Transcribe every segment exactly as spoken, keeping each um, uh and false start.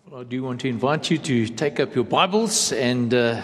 Well, I do want to invite you to take up your Bibles, and uh,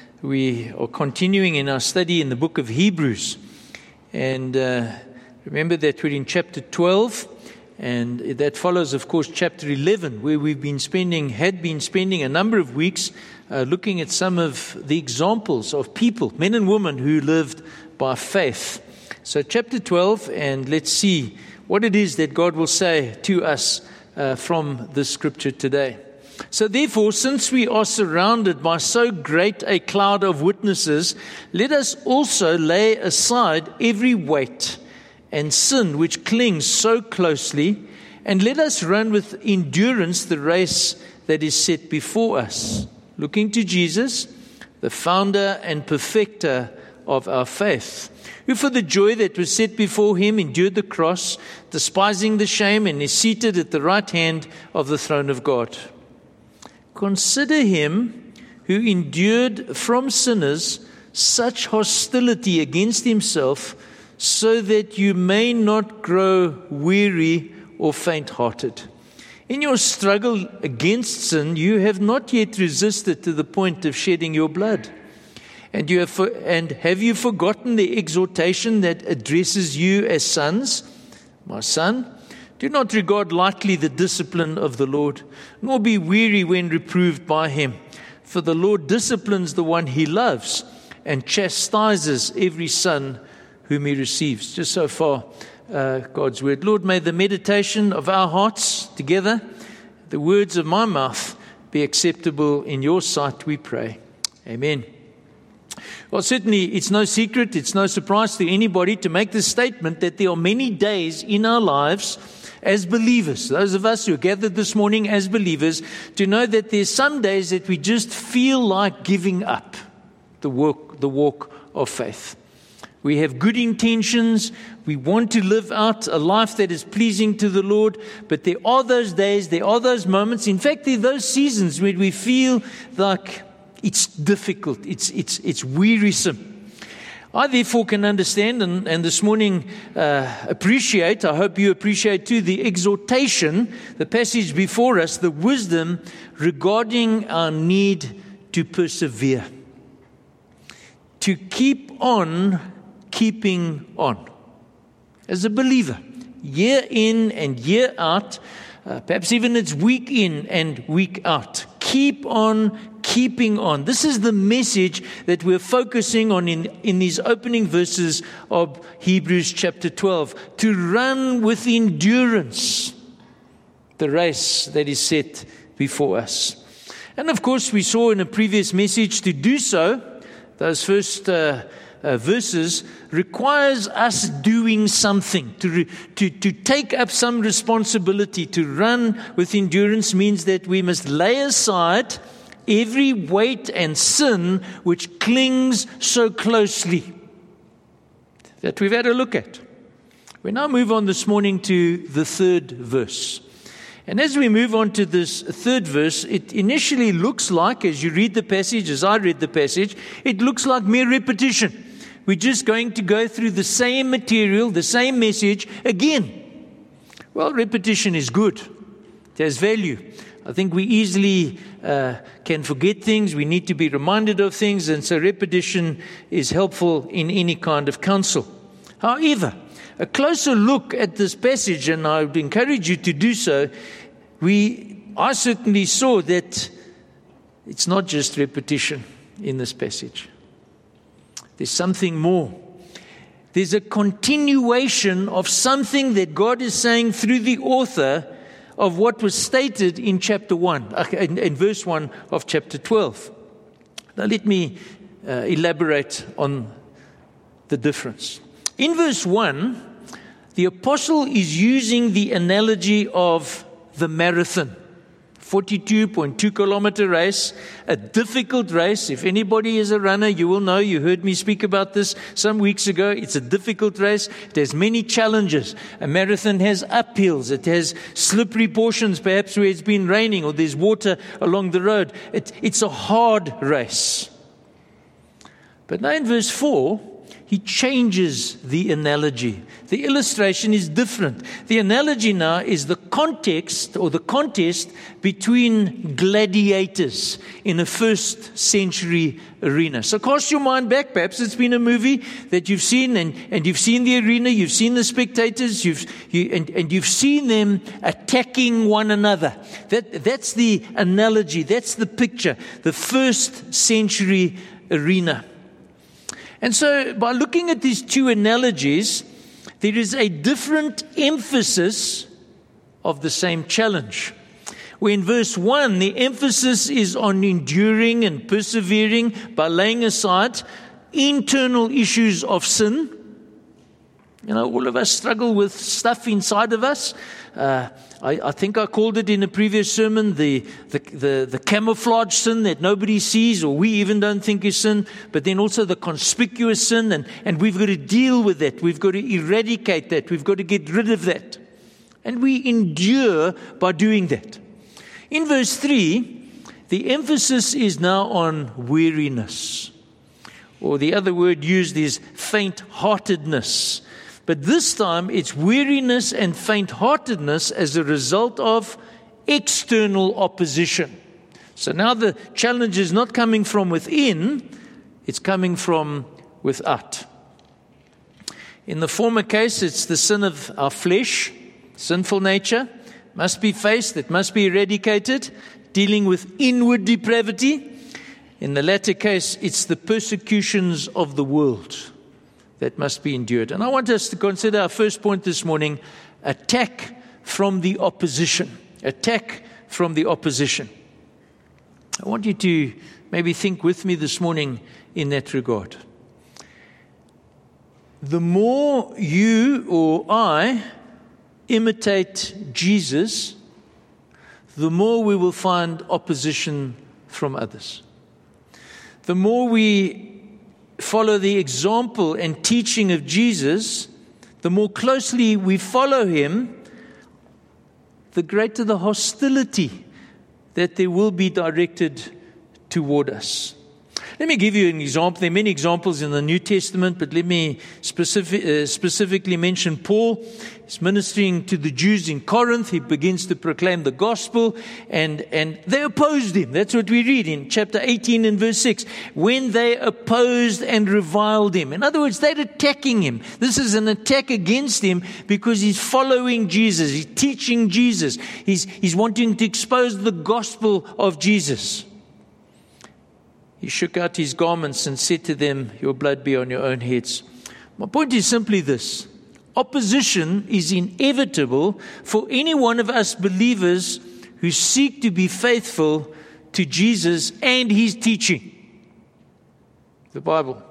we are continuing in our study in the book of Hebrews. And uh, remember that we're in chapter twelve, and that follows, of course, chapter eleven, where we've been spending, had been spending a number of weeks uh, looking at some of the examples of people, men and women, who lived by faith. So chapter twelve, and let's see what it is that God will say to us uh, from this scripture today. So therefore, since we are surrounded by so great a cloud of witnesses, let us also lay aside every weight and sin which clings so closely, and let us run with endurance the race that is set before us, looking to Jesus, the founder and perfecter of our faith, who for the joy that was set before him endured the cross, despising the shame, and is seated at the right hand of the throne of God. Consider him who endured from sinners such hostility against himself, so that you may not grow weary or faint-hearted. In your struggle against sin, you have not yet resisted to the point of shedding your blood. And you have for, and have you forgotten the exhortation that addresses you as sons? My son, do not regard lightly the discipline of the Lord, nor be weary when reproved by him. For the Lord disciplines the one he loves, and chastises every son whom he receives. Just so far, uh, God's word. Lord, may the meditation of our hearts together, the words of my mouth, be acceptable in your sight, we pray. Amen. Well, certainly it's no secret, it's no surprise to anybody to make the statement that there are many days in our lives as believers, those of us who are gathered this morning as believers, to know that there's some days that we just feel like giving up the walk, the walk of faith. We have good intentions. We want to live out a life that is pleasing to the Lord. But there are those days, there are those moments. In fact, there are those seasons where we feel like it's difficult, it's it's it's wearisome. I therefore can understand, and, and this morning uh, appreciate, I hope you appreciate too, the exhortation, the passage before us, the wisdom regarding our need to persevere. To keep on keeping on. As a believer, year in and year out, uh, perhaps even it's week in and week out. Keep on keeping on. This is the message that we're focusing on in, in these opening verses of Hebrews chapter twelve. To run with endurance the race that is set before us. And of course, we saw in a previous message, to do so, those first uh, uh, verses, requires us doing something. To, re, to, to take up some responsibility. To run with endurance means that we must lay aside every weight and sin which clings so closely, that we've had a look at. We now move on this morning to the third verse. And as we move on to this third verse, it initially looks like, as you read the passage, as I read the passage, it looks like mere repetition. We're just going to go through the same material, the same message again. Well, repetition is good. It has value. I think we easily uh, can forget things. We need to be reminded of things. And so repetition is helpful in any kind of counsel. However, a closer look at this passage, and I would encourage you to do so, we, I certainly saw that it's not just repetition in this passage. There's something more. There's a continuation of something that God is saying through the author of what was stated in chapter one, in, in verse one of chapter twelve. Now let me uh, elaborate on the difference. In verse one, the apostle is using the analogy of the marathon. forty-two point two kilometer race, a difficult race. If anybody is a runner, you will know, you heard me speak about this some weeks ago. It's a difficult race. It has many challenges. A marathon has uphills. It has slippery portions, perhaps where it's been raining or there's water along the road. It, it's a hard race. But now in verse four, he changes the analogy. The illustration is different. The analogy now is the context or the contest between gladiators in a first century arena. So cast your mind back. Perhaps it's been a movie that you've seen, and, and you've seen the arena, you've seen the spectators, you've you, and, and you've seen them attacking one another. That that's the analogy. That's the picture. The first century arena. And so by looking at these two analogies, there is a different emphasis of the same challenge. Where in verse one, the emphasis is on enduring and persevering by laying aside internal issues of sin. You know, all of us struggle with stuff inside of us. Uh, I, I think I called it in a previous sermon, the, the, the, the camouflage sin that nobody sees or we even don't think is sin, but then also the conspicuous sin, and, and we've got to deal with that. We've got to eradicate that. We've got to get rid of that. And we endure by doing that. In verse three, the emphasis is now on weariness, or the other word used is faint-heartedness. But this time it's weariness and faint-heartedness as a result of external opposition. So now the challenge is not coming from within, it's coming from without. In the former case, it's the sin of our flesh, sinful nature, must be faced, it must be eradicated, dealing with inward depravity. In the latter case, it's the persecutions of the world that must be endured. And I want us to consider our first point this morning, attack from the opposition. Attack from the opposition. I want you to maybe think with me this morning in that regard. The more you or I imitate Jesus, the more we will find opposition from others. The more we follow the example and teaching of Jesus, the more closely we follow him, the greater the hostility that there will be directed toward us. Let me give you an example. There are many examples in the New Testament, but let me specific, uh, specifically mention Paul. He's ministering to the Jews in Corinth. He begins to proclaim the gospel, and, and they opposed him. That's what we read in chapter eighteen and verse six. When they opposed and reviled him. In other words, they're attacking him. This is an attack against him because he's following Jesus. He's teaching Jesus. He's, he's wanting to expose the gospel of Jesus. He shook out his garments and said to them, "Your blood be on your own heads." My point is simply this. Opposition is inevitable for any one of us believers who seek to be faithful to Jesus and his teaching, the Bible.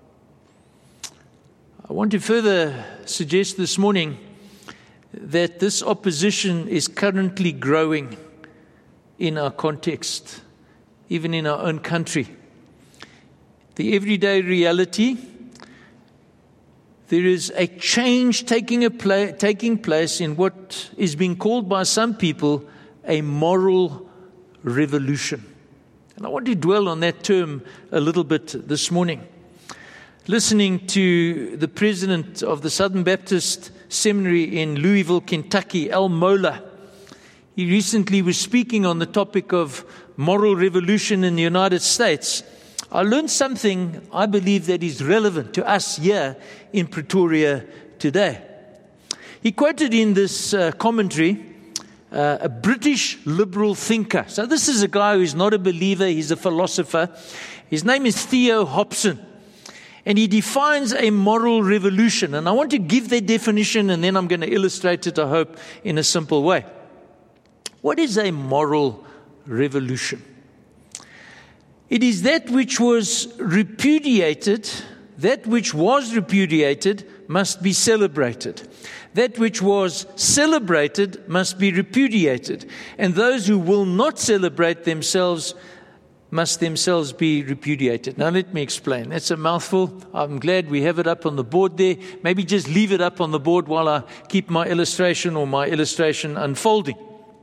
I want to further suggest this morning that this opposition is currently growing in our context, even in our own country. The everyday reality, there is a change taking, a pla- taking place in what is being called by some people a moral revolution. And I want to dwell on that term a little bit this morning. Listening to the president of the Southern Baptist Seminary in Louisville, Kentucky, Al Mohler, he recently was speaking on the topic of moral revolution in the United States. I learned something I believe that is relevant to us here in Pretoria today. He quoted in this uh, commentary uh, a British liberal thinker. So this is a guy who's not a believer, he's a philosopher. His name is Theo Hobson. And he defines a moral revolution. And I want to give that definition, and then I'm going to illustrate it, I hope, in a simple way. What is a moral revolution? It is that which was repudiated, that which was repudiated must be celebrated. That which was celebrated must be repudiated. And those who will not celebrate themselves must themselves be repudiated. Now let me explain. That's a mouthful. I'm glad we have it up on the board there. Maybe just leave it up on the board while I keep my illustration or my illustration unfolding.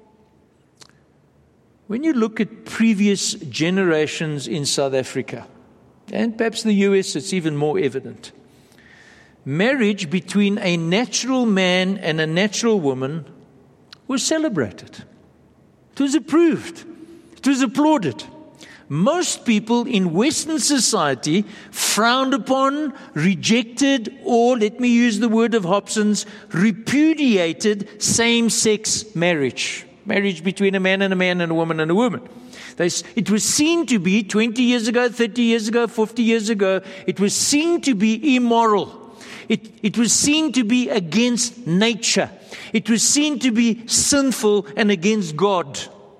When you look at previous generations in South Africa, and perhaps the U S, it's even more evident. marriage between a natural man and a natural woman was celebrated. It was approved. It was applauded. Most people in Western society frowned upon, rejected, or, let me use the word of Hobson's, repudiated same-sex marriage. Marriage between a man and a man and a woman and a woman. They, it was seen to be, twenty years ago, thirty years ago, fifty years ago, it was seen to be immoral. It, it was seen to be against nature. It was seen to be sinful and against God.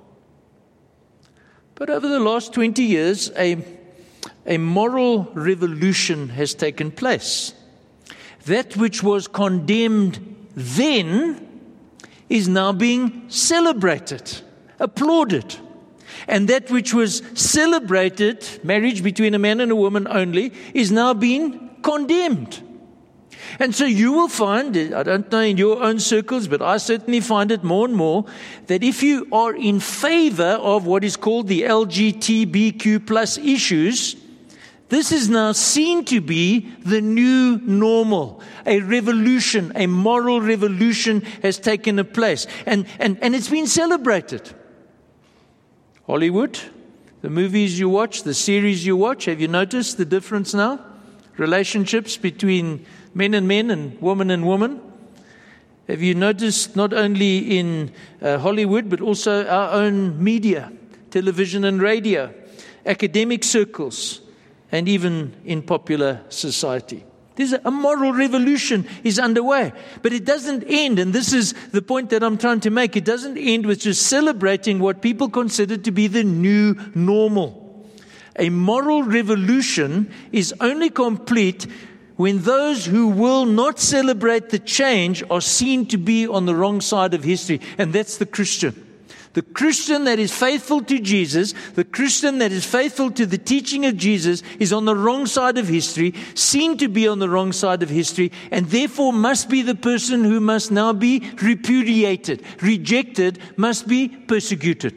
But over the last twenty years, a, a moral revolution has taken place. That which was condemned then is now being celebrated, applauded. And that which was celebrated, marriage between a man and a woman only, is now being condemned. And so you will find, I don't know in your own circles, but I certainly find it more and more, that if you are in favor of what is called the L G B T Q plus issues, this is now seen to be the new normal. A revolution, a moral revolution has taken a place. And, and, and it's been celebrated. Hollywood, the movies you watch, the series you watch, have you noticed the difference now? Relationships between men and men and woman and woman. Have you noticed not only in uh, Hollywood, but also our own media, television and radio, academic circles, and even in popular society? There's a, a moral revolution is underway, but it doesn't end, and this is the point that I'm trying to make, it doesn't end with just celebrating what people consider to be the new normal. A moral revolution is only complete when those who will not celebrate the change are seen to be on the wrong side of history. And that's the Christian. The Christian that is faithful to Jesus, the Christian that is faithful to the teaching of Jesus, is on the wrong side of history, seen to be on the wrong side of history, and therefore must be the person who must now be repudiated, rejected, must be persecuted.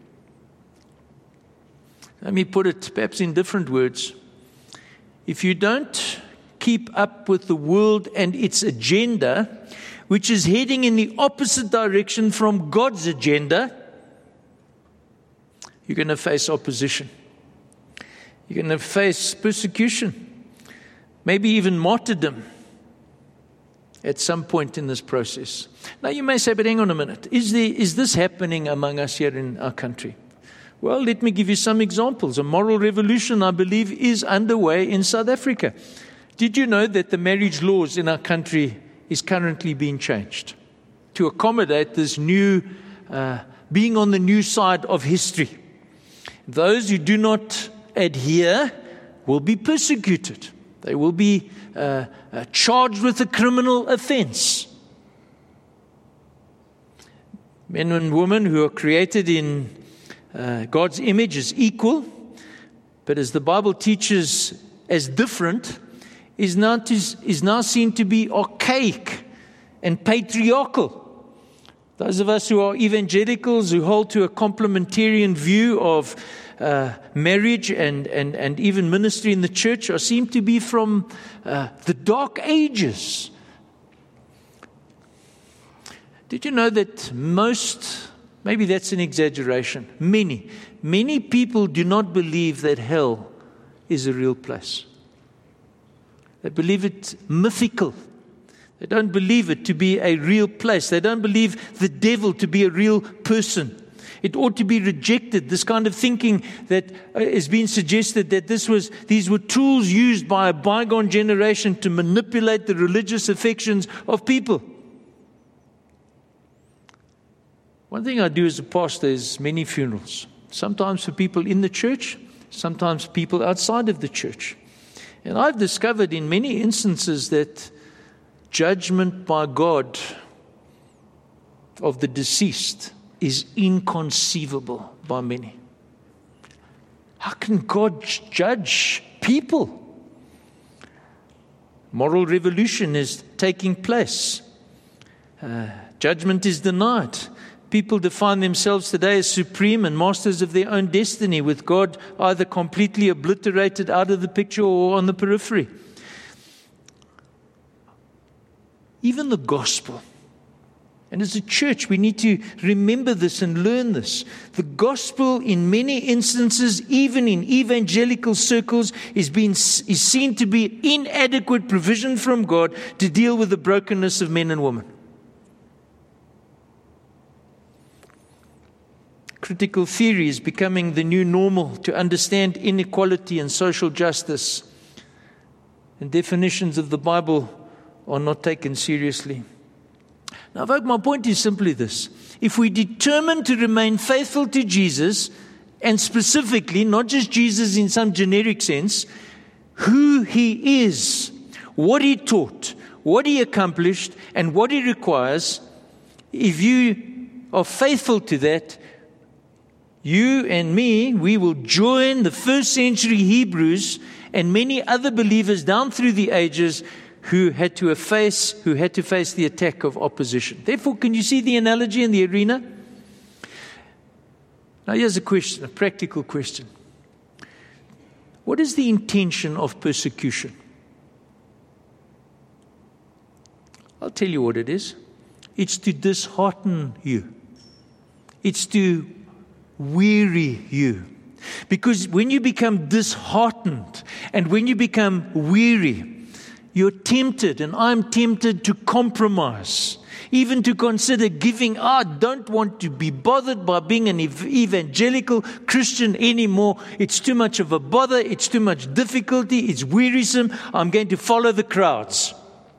Let me put it perhaps in different words. If you don't keep up with the world and its agenda, which is heading in the opposite direction from God's agenda, you're going to face opposition. You're going to face persecution, maybe even martyrdom at some point in this process. Now you may say, but hang on a minute, is there, is this happening among us here in our country? Well, let me give you some examples. A moral revolution, I believe, is underway in South Africa. Did you know that the marriage laws in our country is currently being changed to accommodate this new, uh, being on the new side of history? Those who do not adhere will be persecuted. They will be uh, uh, charged with a criminal offense. Men and women who are created in uh, God's image is equal, but as the Bible teaches as different, is now, to, is now seen to be archaic and patriarchal. Those of us who are evangelicals, who hold to a complementarian view of uh, marriage and, and, and even ministry in the church, are seem to be from uh, the dark ages. Did you know that most, maybe that's an exaggeration, many, many people do not believe that hell is a real place. They believe it mythical. They don't believe it to be a real place. They don't believe the devil to be a real person. It ought to be rejected. This kind of thinking that is being suggested, that this was, these were tools used by a bygone generation to manipulate the religious affections of people. One thing I do as a pastor is many funerals. Sometimes for people in the church, sometimes people outside of the church. And I've discovered in many instances that judgment by God of the deceased is inconceivable by many. How can God judge people? Moral revolution is taking place. Uh, judgment is denied. People define themselves today as supreme and masters of their own destiny, with God either completely obliterated out of the picture or on the periphery. even the gospel. And as a church, we need to remember this and learn this. The gospel, in many instances, even in evangelical circles, is being is seen to be inadequate provision from God to deal with the brokenness of men and women. Critical theory is becoming the new normal to understand inequality and social justice. And definitions of the Bible are not taken seriously. Now, folks, my point is simply this. If we determine to remain faithful to Jesus, and specifically, not just Jesus in some generic sense, who He is, what He taught, what He accomplished, and what He requires, if you are faithful to that, you and me, we will join the first century Hebrews and many other believers down through the ages who had to face, who had to face the attack of opposition. Therefore, can you see the analogy in the arena? Now, here's a question, a practical question. What is the intention of persecution? I'll tell you what it is. It's to dishearten you. It's to weary you. Because when you become disheartened and when you become weary, you're tempted, and I'm tempted to compromise, even to consider giving. I don't want to be bothered by being an evangelical Christian anymore. It's too much of a bother. It's too much difficulty. It's wearisome. I'm going to follow the crowds.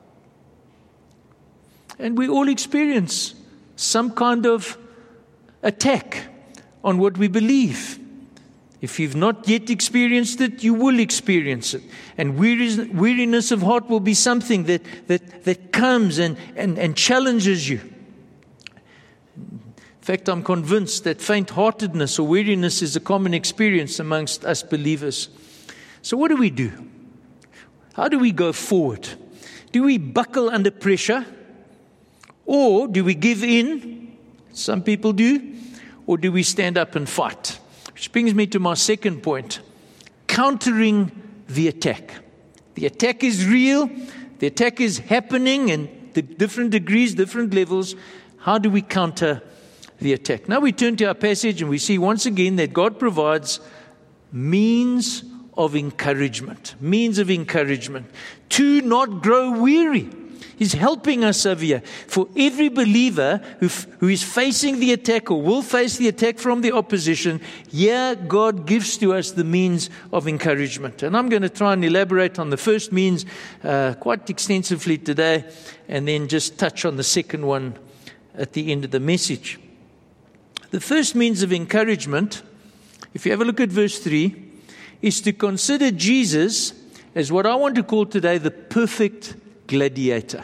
And we all experience some kind of attack on what we believe. If you've not yet experienced it, you will experience it. And weariness of heart will be something that that, that comes and, and, and challenges you. In fact, I'm convinced that faint-heartedness or weariness is a common experience amongst us believers. So what do we do? How do we go forward? Do we buckle under pressure? Or do we give in? Some people do. Or do we stand up and fight? Which brings me to my second point, countering the attack. The attack is real. The attack is happening in the different degrees, different levels. How do we counter the attack? Now we turn to our passage and we see once again that God provides means of encouragement. Means of encouragement. To not grow weary. He's helping us over here. For every believer who, who is facing the attack or will face the attack from the opposition, here God gives to us the means of encouragement. And I'm going to try and elaborate on the first means uh, quite extensively today, and then just touch on the second one at the end of the message. The first means of encouragement, if you have a look at verse three, is to consider Jesus as what I want to call today the perfect gladiator.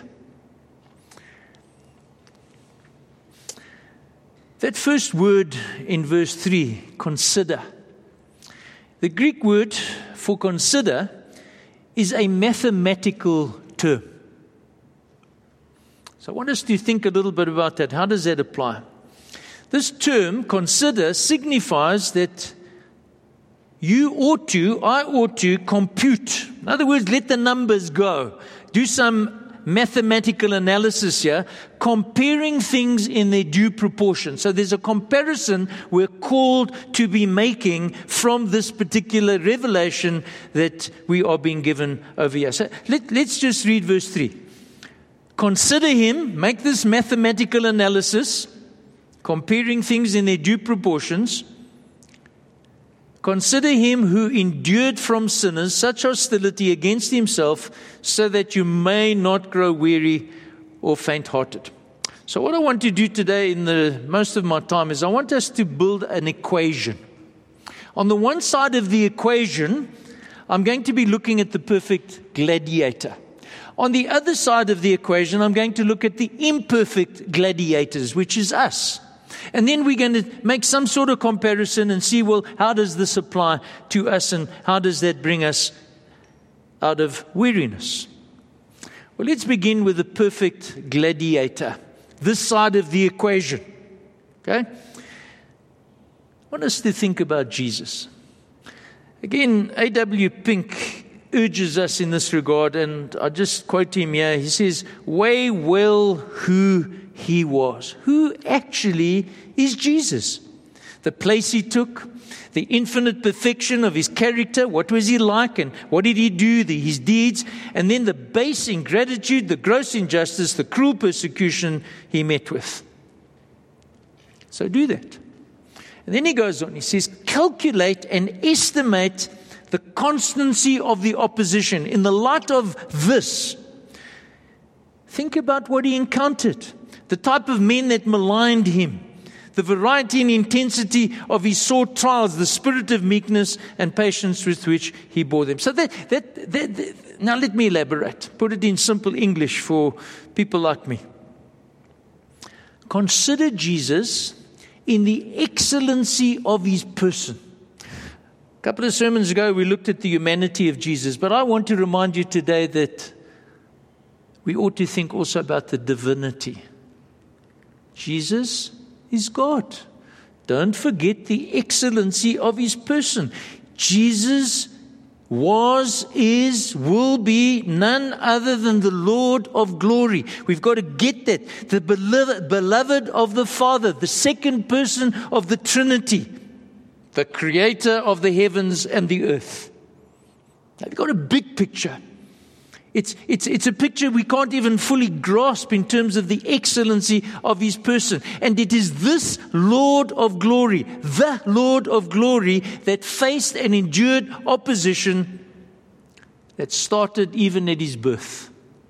That first word in verse three, consider. The Greek word for consider is a mathematical term. So I want us to think a little bit about that. How does that apply? This term, consider, signifies that you ought to, I ought to compute. In other words, let the numbers go. Do some mathematical analysis here, comparing things in their due proportion. So there's a comparison we're called to be making from this particular revelation that we are being given over here. So let, let's just read verse three. Consider him, make this mathematical analysis, comparing things in their due proportions. Consider him who endured from sinners such hostility against himself, so that you may not grow weary or faint-hearted. So what I want to do today in the most of my time is I want us to build an equation. On the one side of the equation, I'm going to be looking at the perfect gladiator. On the other side of the equation, I'm going to look at the imperfect gladiators, which is us. And then we're going to make some sort of comparison and see, well, how does this apply to us and how does that bring us out of weariness? Well, let's begin with the perfect gladiator, this side of the equation. Okay? I want us to think about Jesus. Again, A W Pink urges us in this regard, and I just quote him here. He says, weigh well who he was. Who actually is Jesus? The place he took, the infinite perfection of his character, what was he like and what did he do, the, his deeds, and then the base ingratitude, the gross injustice, the cruel persecution he met with. So do that. And then he goes on, he says, calculate and estimate the constancy of the opposition. In the light of this, think about what he encountered, the type of men that maligned him, the variety and intensity of his sore trials, the spirit of meekness and patience with which he bore them. So that, that, that, that now let me elaborate, put it in simple English for people like me. Consider Jesus in the excellency of his person. A couple of sermons ago, we looked at the humanity of Jesus, but I want to remind you today that we ought to think also about the divinity. Jesus is God. Don't forget the excellency of his person. Jesus was, is, will be none other than the Lord of glory. We've got to get that. The beloved, beloved of the Father, the second person of the Trinity, the creator of the heavens and the earth. Now, we've got a big picture. It's, it's, it's a picture we can't even fully grasp in terms of the excellency of his person. And it is this Lord of glory, the Lord of glory, that faced and endured opposition that started even at his birth.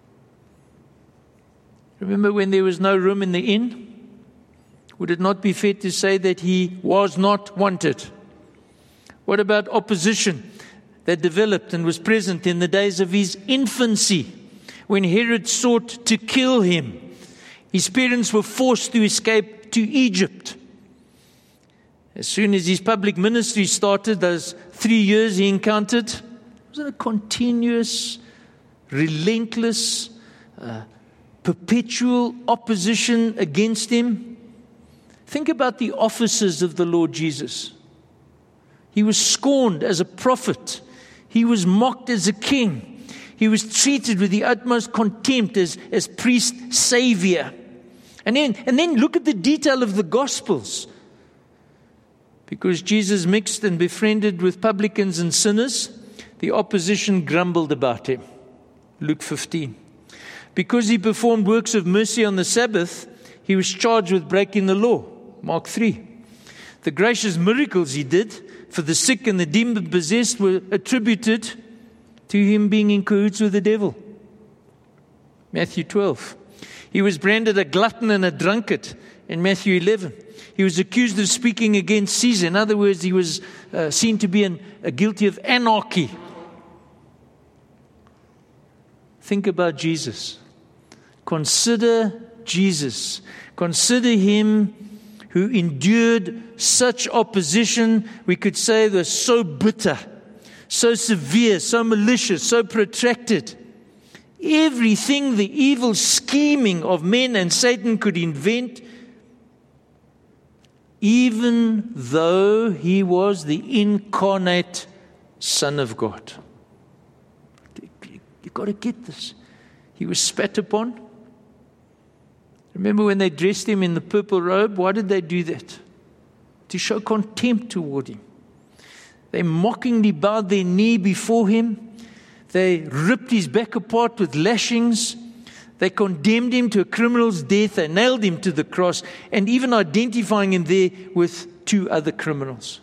Remember when there was no room in the inn? Would it not be fair to say that he was not wanted? What about opposition that developed and was present in the days of his infancy, when Herod sought to kill him? His parents were forced to escape to Egypt. As soon as his public ministry started, those three years he encountered, it was a continuous, relentless, uh, perpetual opposition against him. Think about the offices of the Lord Jesus. He was scorned as a prophet. He was mocked as a king. He was treated with the utmost contempt as, as priest savior. And then, and then look at the detail of the Gospels. Because Jesus mixed and befriended with publicans and sinners, the opposition grumbled about him. Luke fifteen. Because he performed works of mercy on the Sabbath, he was charged with breaking the law. Mark three. The gracious miracles he did for the sick and the demon-possessed were attributed to him being in cahoots with the devil. Matthew twelve. He was branded a glutton and a drunkard in Matthew eleven. He was accused of speaking against Caesar. In other words, he was uh, seen to be an, uh, guilty of anarchy. Think about Jesus. Consider Jesus. Consider him who endured such opposition, we could say was so bitter, so severe, so malicious, so protracted. Everything the evil scheming of men and Satan could invent, even though he was the incarnate Son of God. You've got to get this. He was spat upon. Remember when they dressed him in the purple robe? Why did they do that? To show contempt toward him. They mockingly bowed their knee before him. They ripped his back apart with lashings. They condemned him to a criminal's death. They nailed him to the cross, and even identifying him there with two other criminals.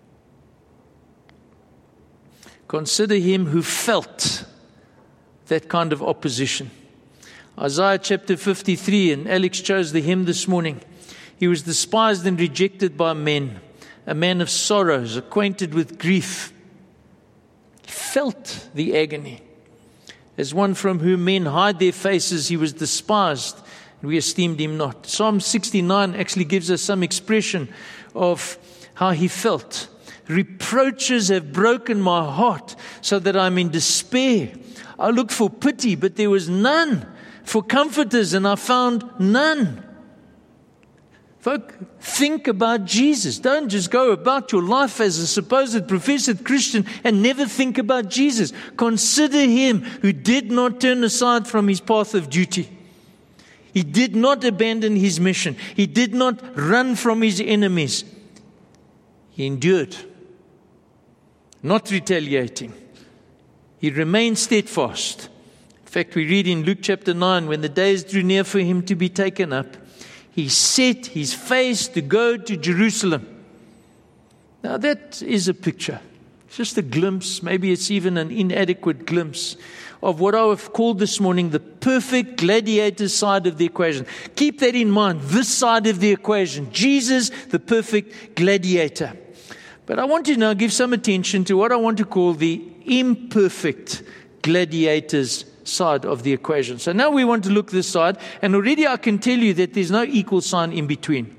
Consider him who felt that kind of opposition. Isaiah chapter fifty-three, and Alex chose the hymn this morning. He was despised and rejected by men, a man of sorrows, acquainted with grief. He felt the agony. As one from whom men hide their faces, he was despised, and we esteemed him not. Psalm sixty-nine actually gives us some expression of how he felt. Reproaches have broken my heart, so that I'm in despair. I looked for pity, but there was none. For comforters, and I found none. Folk, think about Jesus. Don't just go about your life as a supposed professed Christian and never think about Jesus. Consider him who did not turn aside from his path of duty. He did not abandon his mission. He did not run from his enemies. He endured, not retaliating. He remained steadfast. In fact, we read in Luke chapter nine, when the days drew near for him to be taken up, he set his face to go to Jerusalem. Now that is a picture. It's just a glimpse, maybe it's even an inadequate glimpse of what I have called this morning the perfect gladiator side of the equation. Keep that in mind, this side of the equation. Jesus, the perfect gladiator. But I want to now give some attention to what I want to call the imperfect gladiator's side of the equation. So now we want to look this side, and already I can tell you that there's no equal sign in between.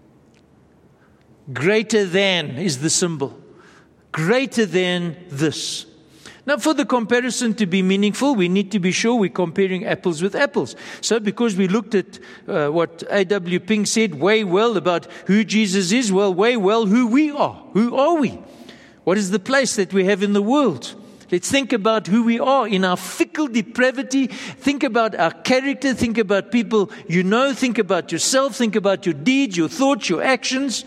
Greater than is the symbol. Greater than this. Now, for the comparison to be meaningful, we need to be sure we're comparing apples with apples. So because we looked at uh, what A W Pink said way well about who Jesus is, well, way well who we are. Who are we? What is the place that we have in the world? Let's think about who we are in our fickle depravity. Think about our character. Think about people you know. Think about yourself. Think about your deeds, your thoughts, your actions.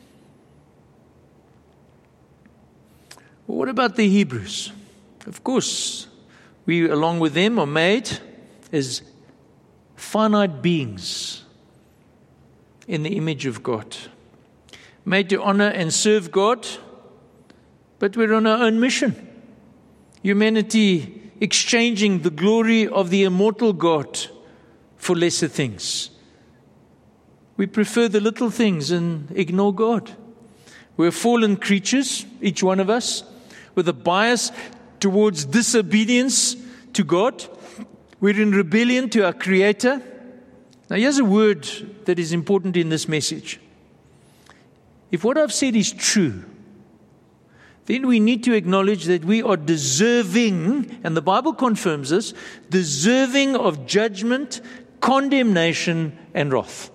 Well, what about the Hebrews? Of course, we, along with them, are made as finite beings in the image of God. Made to honor and serve God, but we're on our own mission. Humanity exchanging the glory of the immortal God for lesser things. We prefer the little things and ignore God. We're fallen creatures, each one of us, with a bias towards disobedience to God. We're in rebellion to our Creator. Now here's a word that is important in this message. If what I've said is true, then we need to acknowledge that we are deserving, and the Bible confirms this, deserving of judgment, condemnation, and wrath.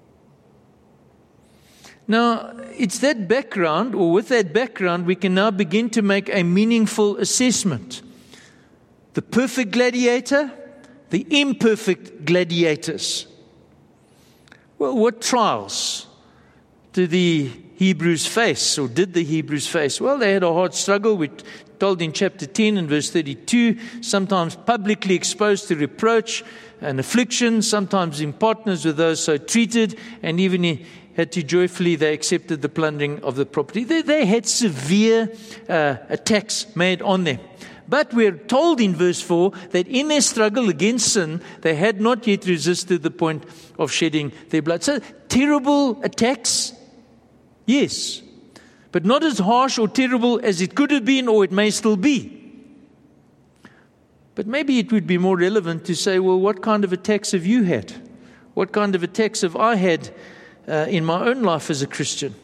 Now, it's that background, or with that background, we can now begin to make a meaningful assessment. The perfect gladiator, the imperfect gladiators. Well, what trials do the Hebrews face, or did the Hebrews face? Well, they had a hard struggle. We're told in chapter ten and verse thirty-two, sometimes publicly exposed to reproach and affliction, sometimes in partners with those so treated, and even he had to joyfully, they accepted the plundering of the property. They, they had severe uh, attacks made on them. But we're told in verse four that in their struggle against sin, they had not yet resisted the point of shedding their blood. So terrible attacks, yes, but not as harsh or terrible as it could have been, or it may still be. But maybe it would be more relevant to say, well, what kind of attacks have you had? What kind of attacks have I had uh, in my own life as a Christian?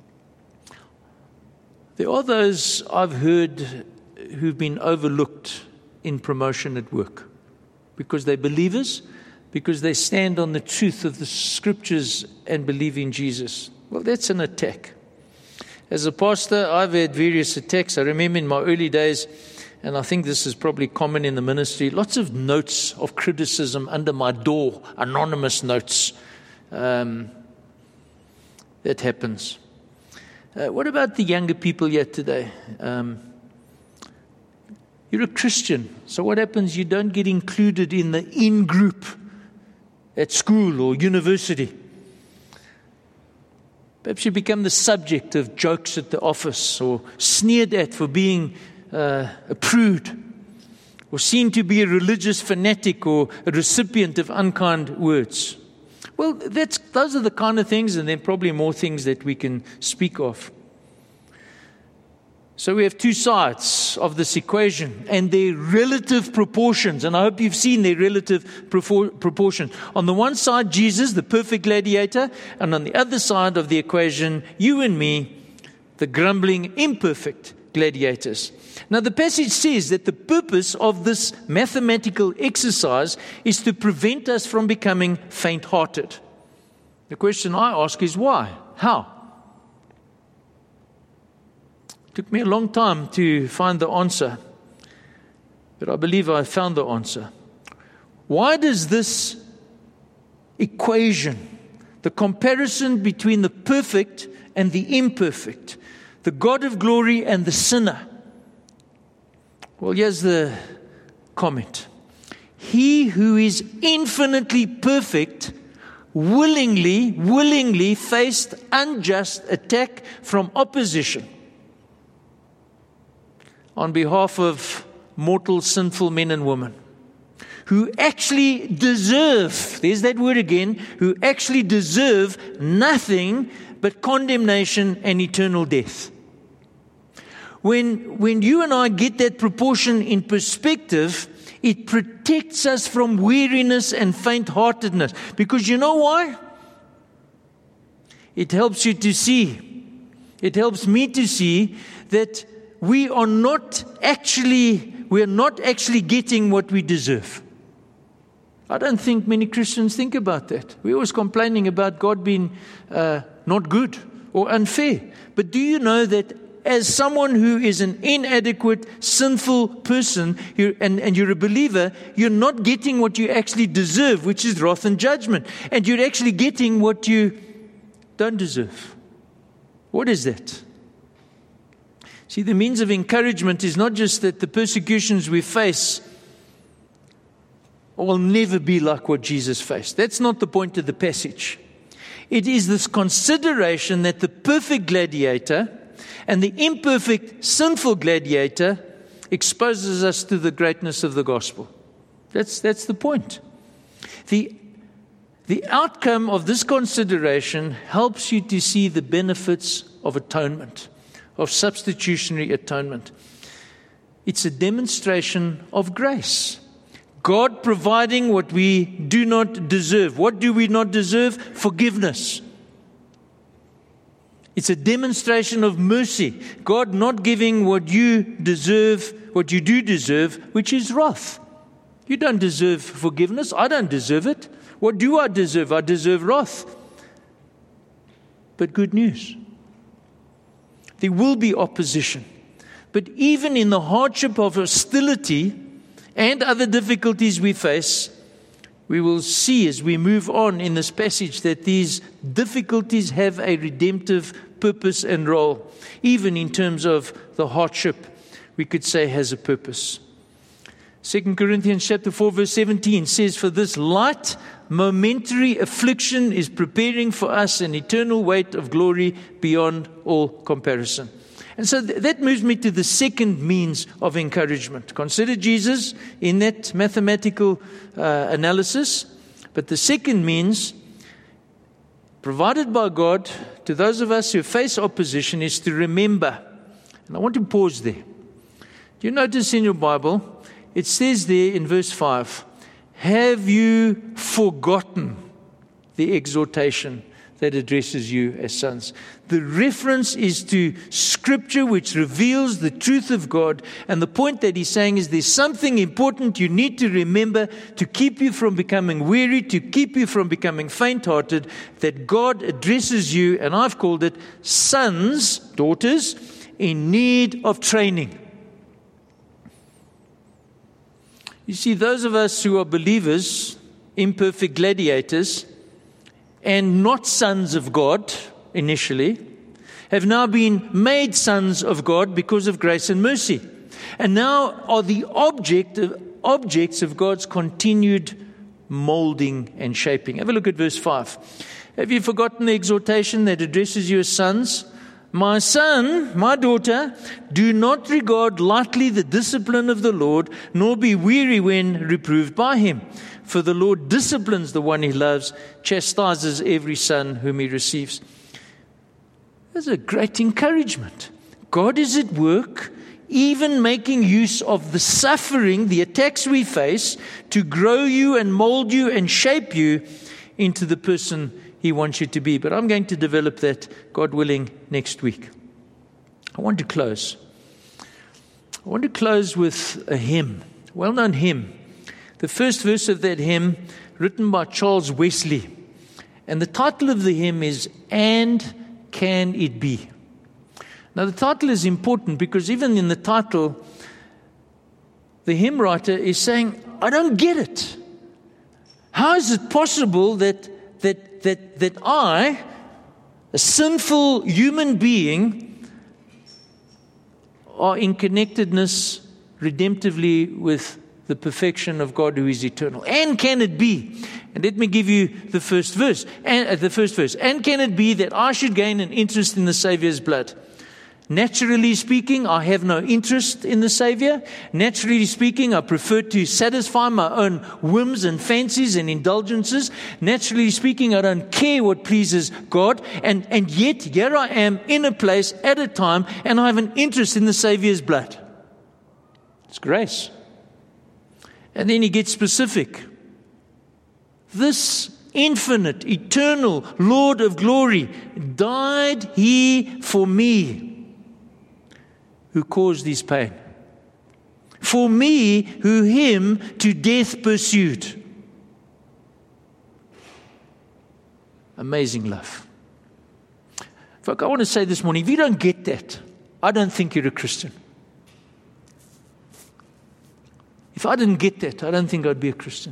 There are those I've heard who've been overlooked in promotion at work because they're believers, because they stand on the truth of the Scriptures and believe in Jesus. Well, that's an attack. As a pastor, I've had various attacks. I remember in my early days, and I think this is probably common in the ministry, lots of notes of criticism under my door, anonymous notes. Um, that happens. Uh, what about the younger people yet today? Um, you're a Christian, so what happens? You don't get included in the in-group at school or university. Perhaps you become the subject of jokes at the office, or sneered at for being uh, a prude, or seen to be a religious fanatic, or a recipient of unkind words. Well, that's those are the kind of things, and then probably more things that we can speak of. So we have two sides of this equation and their relative proportions. And I hope you've seen their relative proportion. On the one side, Jesus, the perfect gladiator. And on the other side of the equation, you and me, the grumbling, imperfect gladiators. Now the passage says that the purpose of this mathematical exercise is to prevent us from becoming faint-hearted. The question I ask is why? How? It took me a long time to find the answer, but I believe I found the answer. Why does this equation, the comparison between the perfect and the imperfect, the God of glory and the sinner? Well, here's the comment. He who is infinitely perfect willingly, willingly faced unjust attack from opposition on behalf of mortal, sinful men and women who actually deserve, there's that word again, who actually deserve nothing but condemnation and eternal death. When, when you and I get that proportion in perspective, it protects us from weariness and faint-heartedness. Because you know why? It helps you to see. It helps me to see that we are not actually, we are not actually getting what we deserve. I don't think many Christians think about that. We're always complaining about God being uh, not good or unfair. But do you know that as someone who is an inadequate, sinful person, you're, and, and you're a believer, you're not getting what you actually deserve, which is wrath and judgment. And you're actually getting what you don't deserve. What is that? See, the means of encouragement is not just that the persecutions we face will never be like what Jesus faced. That's not the point of the passage. It is this consideration that the perfect gladiator and the imperfect, sinful gladiator exposes us to the greatness of the gospel. That's, that's the point. The, the outcome of this consideration helps you to see the benefits of atonement, of substitutionary atonement. It's a demonstration of grace. God providing what we do not deserve. What do we not deserve? Forgiveness. It's a demonstration of mercy. God not giving what you deserve, what you do deserve, which is wrath. You don't deserve forgiveness. I don't deserve it. What do I deserve? I deserve wrath. But good news. There will be opposition. But even in the hardship of hostility and other difficulties we face, we will see as we move on in this passage that these difficulties have a redemptive purpose and role. Even in terms of the hardship, we could say has a purpose. Second Corinthians chapter four verse seventeen says, "For this light momentary affliction is preparing for us an eternal weight of glory beyond all comparison." And so th- that moves me to the second means of encouragement. Consider Jesus in that mathematical uh, analysis. But the second means, provided by God to those of us who face opposition, is to remember. And I want to pause there. Do you notice in your Bible, it says there in verse five, "Have you forgotten the exhortation that addresses you as sons?" The reference is to Scripture which reveals the truth of God. And the point that he's saying is there's something important you need to remember to keep you from becoming weary, to keep you from becoming faint-hearted, that God addresses you, and I've called it sons, daughters, in need of training. You see, those of us who are believers, imperfect gladiators, and not sons of God initially, have now been made sons of God because of grace and mercy. And now are the object of, objects of God's continued molding and shaping. Have a look at verse five. "Have you forgotten the exhortation that addresses you as sons? My son, my daughter, do not regard lightly the discipline of the Lord, nor be weary when reproved by him. For the Lord disciplines the one he loves, chastises every son whom he receives." That's a great encouragement. God is at work, even making use of the suffering, the attacks we face, to grow you and mold you and shape you into the person he wants you to be. But I'm going to develop that, God willing, next week. I want to close. I want to close with a hymn, a well-known hymn. The first verse of that hymn, written by Charles Wesley. And the title of the hymn is, And Can It Be? Now the title is important because even in the title, the hymn writer is saying, I don't get it. How is it possible that that that that I, a sinful human being, are in connectedness redemptively with the perfection of God who is eternal? And can it be? And let me give you the first verse. And uh, the first verse. And can it be that I should gain an interest in the Savior's blood? Naturally speaking, I have no interest in the Savior. Naturally speaking, I prefer to satisfy my own whims and fancies and indulgences. Naturally speaking, I don't care what pleases God. And, and yet, here I am in a place at a time, and I have an interest in the Savior's blood. It's grace. And then he gets specific. This infinite, eternal Lord of glory, died he for me, who caused his pain, for me who him to death pursued. Amazing love. Folks, I want to say this morning, if you don't get that, I don't think you're a Christian. If I didn't get that, I don't think I'd be a Christian.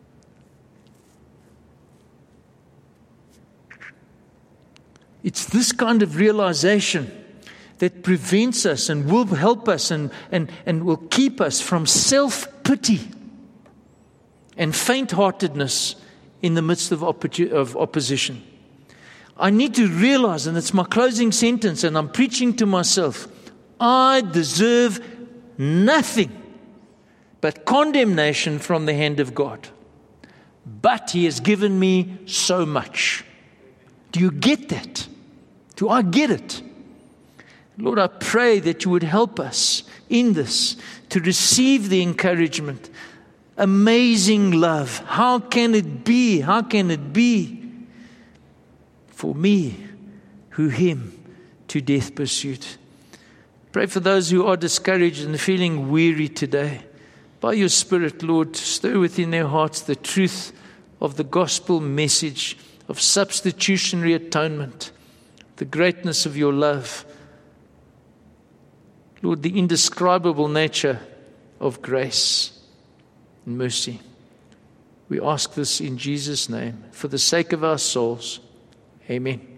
It's this kind of realization that prevents us and will help us and, and, and will keep us from self-pity and faint-heartedness in the midst of, oppo- of opposition. I need to realize, and it's my closing sentence, and I'm preaching to myself, I deserve nothing but condemnation from the hand of God. But He has given me so much. Do you get that? Do I get it? Lord, I pray that you would help us in this to receive the encouragement. Amazing love. How can it be? How can it be? For me, who him to death pursued. Pray for those who are discouraged and feeling weary today. By your Spirit, Lord, stir within their hearts the truth of the gospel message of substitutionary atonement, the greatness of your love. Lord, the indescribable nature of grace and mercy. We ask this in Jesus' name, for the sake of our souls. Amen.